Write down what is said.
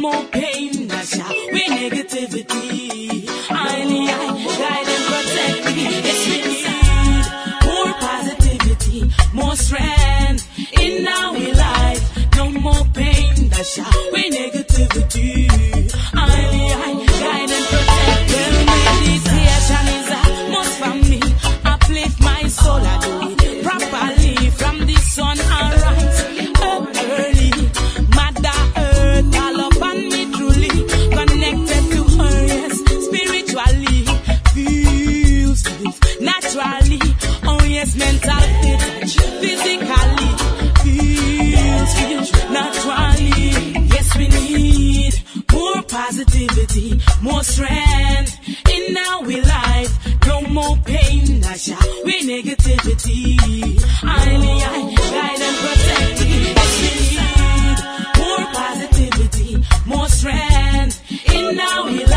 more pain, Nasha, we negativity. Highly, guide and protect me. Yes, we need more positivity, more strength in our life. No more pain, Nasha, we negativity. Highly, guide and protect me. Meditation is a must for me. Uplift my soul, I do it properly from the sun arise up early. Mother Earth, all upon me truly connected to her, yes, spiritually, feels naturally, oh yes, mentally, physically, feels naturally. Yes, we need more positivity, more strength in our life. No more pain, Nasha, we negativity. Highly, guide and protect me. Yes, we need more positivity, more strength in our life.